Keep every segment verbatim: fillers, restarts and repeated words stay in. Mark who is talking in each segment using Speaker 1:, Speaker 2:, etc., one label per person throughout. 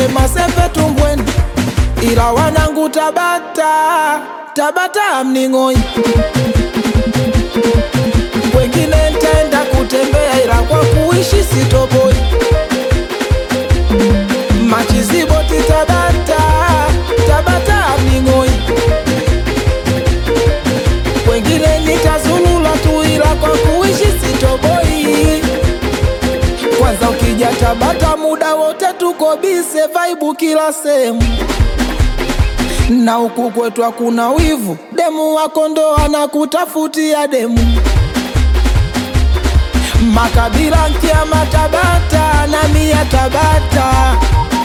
Speaker 1: Wema Sepe Tumbweni, ila wanangu Tabata, Tabata mningoi. Wengine nitaenda kutembea, ila kwa kuishi sitoboi. Machiziboti Tabata, Tabata mningoi. Wengine nitazulula tu, ila kwa kuishi sitoboi. Kwanza ukija Tabata muda wote tuko bise, vibe kila sehemu. Na huku kwetu hakuna wivu, demu wako ndo anakutafutia demu. Makabila nkiama Tabata na mia Tabata,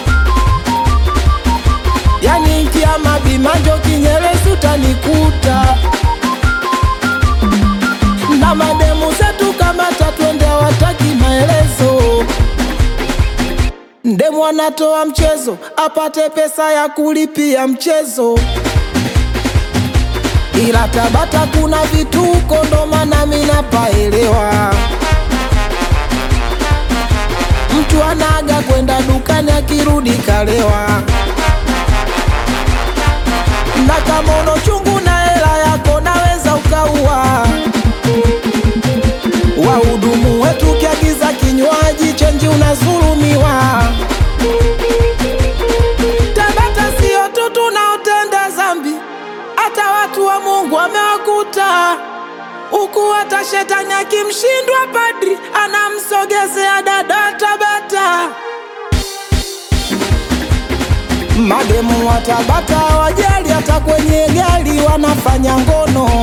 Speaker 1: yani nkiama Bimanjo Kinyerezi utanikuta. Na mademu zetu kama tatwende wataki maelezo. Ndemu anatoa mchezo apate pesa ya kulipia mchezo. Ila Tabata kuna vituko, ndo maana mimi napaelewa. Mtu anaga kwenda dukani akirudi kalewa. Na kama uno chungu na hela yako naweza ukaua. Wahudumu wetu kiagiza kinywaji chenji unazulumiwa. Tabata sio tu tunaotenda zambi, hata watu wa Mungu wamewakuta. Huku hata shetani akimshindwa padri anamsogezea dada Tabata. Mademu wa Tabata wajali, hata kwenye gari wanafanya ngono.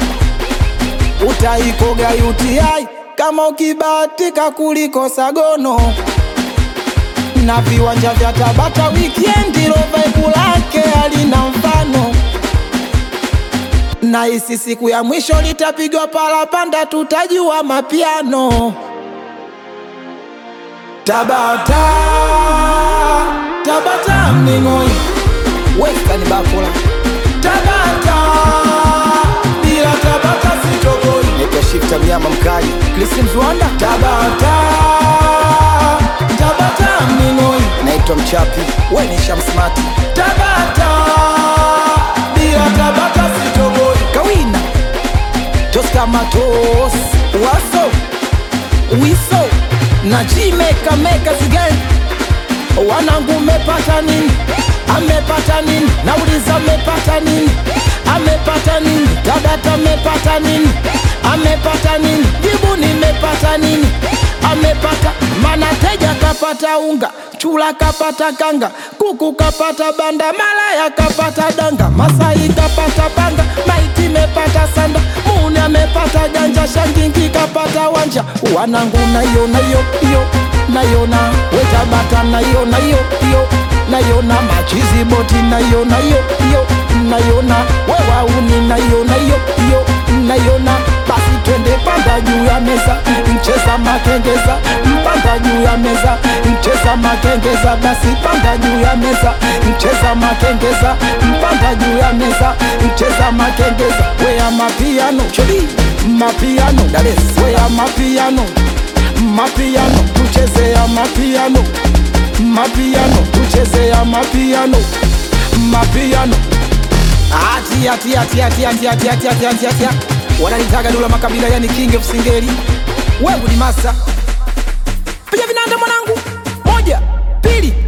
Speaker 1: Utaikoga U T I kama ukibatika kulikosa gono. Na viwanja vya Tabata weekend lo vibe lake halina mfano. Na isi siku ya mwisho litapigwa parapanda, tutajua mapiano. Tabata, Tabata mningoi. Western Bakula Tabata, bila Tabata sitoboi.
Speaker 2: Neka shifta mnyama mkali
Speaker 1: Klisi Mzwanda Tabata, Tabata mningoi.
Speaker 2: naitwa Mchapi, we ni Shamsmati.
Speaker 1: Tabata, bila Tabata sitoboi.
Speaker 2: Kawina
Speaker 1: Toska Matos Waso Wiso na G-Maker Makers again. Wanangu mepata nini? Amepata nini? Nauliza mepata nini? Amepata nini? Tabata mepata nini? Amepata nini? Jibu nimepata nini? Amepata mana teja kapata unga, chula kapata kanga, kuku kapata banda, malaya kapata danga, Masai kapata panga, maiti mepata sanda, Muni amepata ganja, Shangingi kapata wanja. Wanangu nayo nayo yo nayona, we Tabata nayo nayo yo nayona, Machiziboti nayo nayo yo nayona, we wauni nayo nayo yo nayona. Basi twende panda juu ya meza, mcheza makengeza. Mpanda juu ya meza, mcheza makengeza. Basi panda juu ya meza, mcheza makengeza. Mpanda juu ya meza, mcheza makengeza. Wea mapiano, chodi mapiano, dales. Wea mapiano, mapiano, tucheze ya mapiano. Mapiano, tucheze ya mapiano. Mapiano. Ati ati ati ati ati ati ati ati ati ati wananitaga Dula Makabila, yani King of Singeli. Wewe ni masa. Piga vinanda mwanangu. Moja, pili